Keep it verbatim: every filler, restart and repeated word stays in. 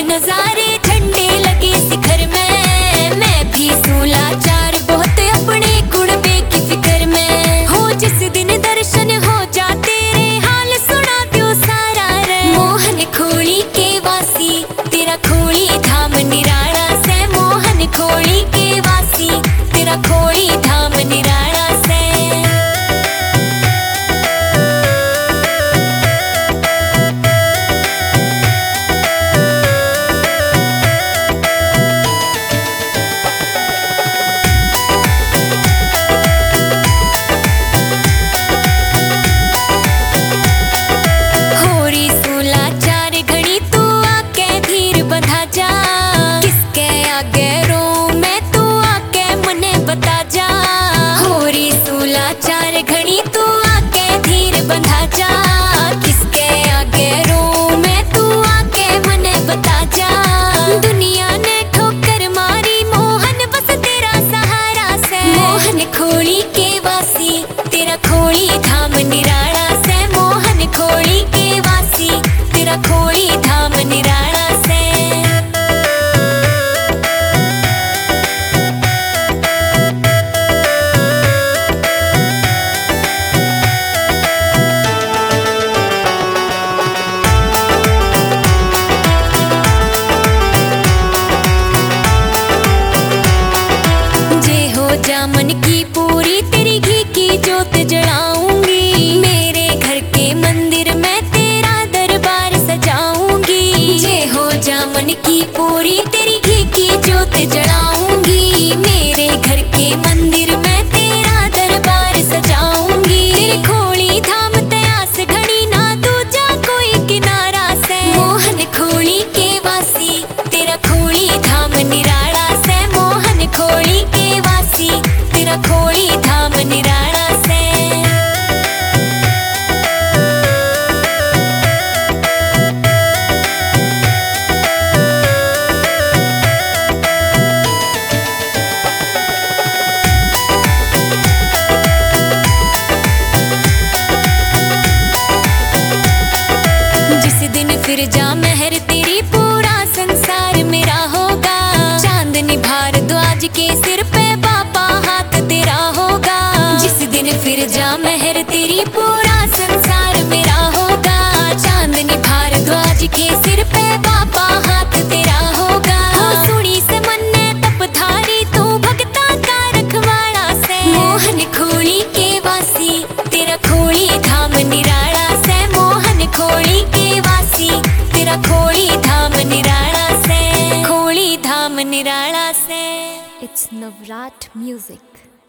नजारे झंडे लगे शिखर में, मैं भी सूला चार बहुत अपने गुण पे की फिक्र में। हो जिस दिन दर्शन हो जाते रे हाल सुना दो सारा रे। मोहन खोली के वासी तेरा खोली धाम निराला से, मोहन खोली के वासी तेरा खोली धाम निराला से। चार घड़ी तू आके धीर बंधा जा, किसके आगे रो मैं तू आके मने बता जा। दुनिया ने ठोकर मारी मोहन बस तेरा सहारा से, मोहन खोली के वासी तेरा खोली धाम निराला से, मोहन खोली के वासी तेरा खोली धाम निराला से। मन की पूरी तेरी घी की जोत जलाऊंगी, मेरे घर के मंदिर में तेरा दरबार सजाऊंगी। जे हो जा मन की पूरी तेरी घी की जोत जलाऊंगी, मेरे घर के मंदिर में तेरा दरबार सजाऊंगी। तेरे खोली धाम तयास घड़ी ना दूजा कोई किनारा से, मोहन खोली के वासी तेरा खोली धाम निराला से, मोहन खोली के वासी तेरा खोली धाम निराला से। जिस दिन फिर जा मेहर तेरी पूरा संसार मेरा होगा, चांदनी भारद्वाज के सिर पे बाबा हाथ तेरा होगा। जिस दिन फिर जा मेहर तेरी पूरा संसार मेरा होगा, चांदनी भारद्वाज के सिर पे बाबा हाथ तेरा होगा। सुनी से मन्ने तपधारी तू भक्ता का रखवाड़ा से, मोहन खोली के वासी तेरा खोली धाम निराला से, मोहन खोली के वासी तेरा खोली धाम निराला से, खोली धाम निराला से। It's Navrat Music.